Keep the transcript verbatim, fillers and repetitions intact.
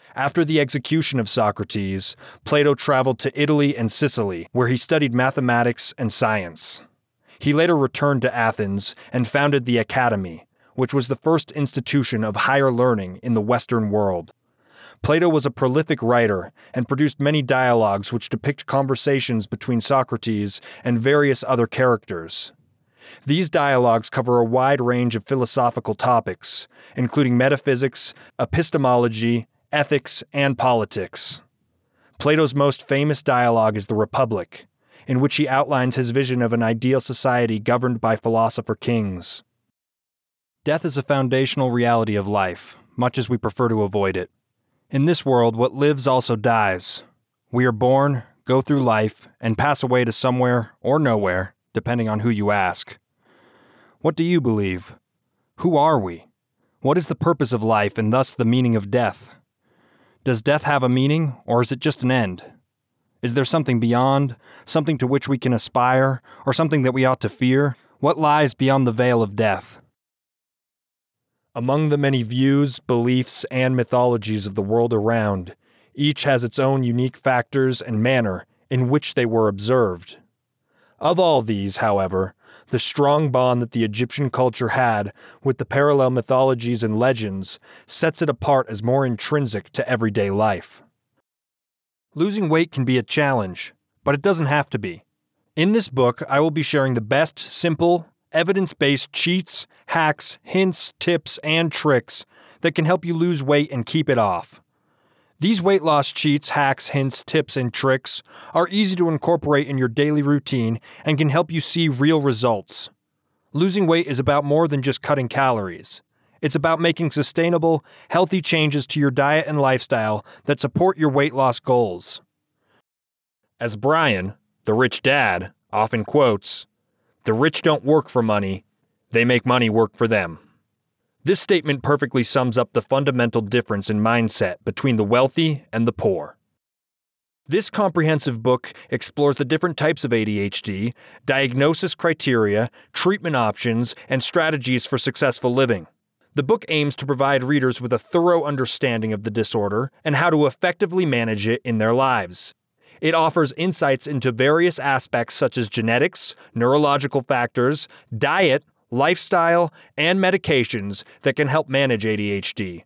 After the execution of Socrates, Plato traveled to Italy and Sicily, where he studied mathematics and science. He later returned to Athens and founded the Academy, which was the first institution of higher learning in the Western world. Plato was a prolific writer and produced many dialogues which depict conversations between Socrates and various other characters. These dialogues cover a wide range of philosophical topics, including metaphysics, epistemology, ethics, and politics. Plato's most famous dialogue is the Republic, in which he outlines his vision of an ideal society governed by philosopher kings. Death is a foundational reality of life, much as we prefer to avoid it. In this world, what lives also dies. We are born, go through life, and pass away to somewhere or nowhere, depending on who you ask. What do you believe? Who are we? What is the purpose of life and thus the meaning of death? Does death have a meaning, or is it just an end? Is there something beyond, something to which we can aspire, or something that we ought to fear? What lies beyond the veil of death? Among the many views, beliefs, and mythologies of the world around, each has its own unique factors and manner in which they were observed. Of all these, however, the strong bond that the Egyptian culture had with the parallel mythologies and legends sets it apart as more intrinsic to everyday life. Losing weight can be a challenge, but it doesn't have to be. In this book, I will be sharing the best, simple, evidence-based cheats, hacks, hints, tips, and tricks that can help you lose weight and keep it off. These weight loss cheats, hacks, hints, tips, and tricks are easy to incorporate in your daily routine and can help you see real results. Losing weight is about more than just cutting calories. It's about making sustainable, healthy changes to your diet and lifestyle that support your weight loss goals. As Brian, the rich dad, often quotes, "The rich don't work for money, they make money work for them." This statement perfectly sums up the fundamental difference in mindset between the wealthy and the poor. This comprehensive book explores the different types of A D H D, diagnosis criteria, treatment options, and strategies for successful living. The book aims to provide readers with a thorough understanding of the disorder and how to effectively manage it in their lives. It offers insights into various aspects such as genetics, neurological factors, diet, lifestyle, and medications that can help manage A D H D.